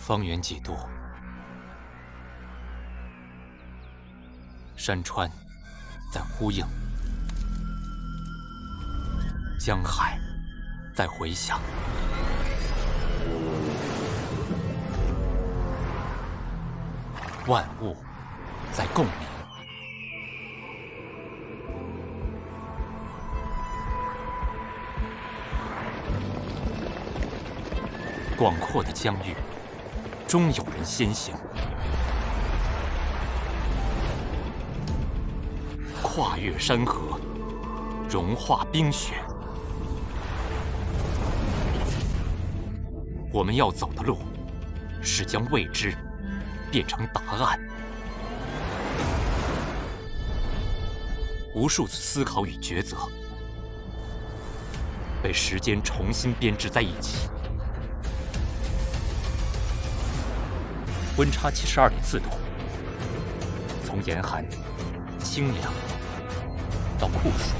方圆几度，山川在呼应，江海在回响，万物在共鸣。广阔的疆域，终有人先行。跨越山河，融化冰雪。我们要走的路，是将未知变成答案。无数次思考与抉择，被时间重新编织在一起。温差72.4度，从严寒、清凉到酷暑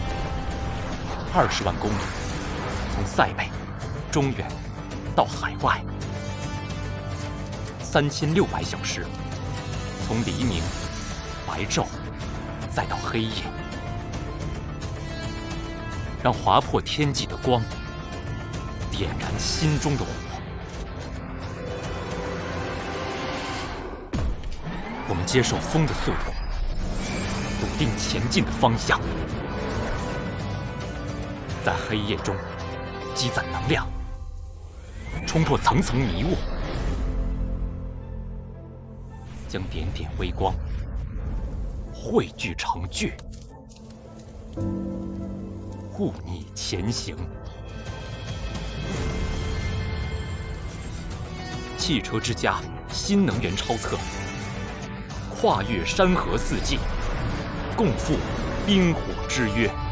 ，20万公里，从塞北、中原到海外，3600小时，从黎明、白昼再到黑夜，让划破天际的光点燃心中的火。我们接受风的速度，笃定前进的方向，在黑夜中积攒能量，冲破层层迷雾，将点点微光汇聚成聚，护你前行。汽车之家新能源超测，跨越山河四季，共赴冰火之约。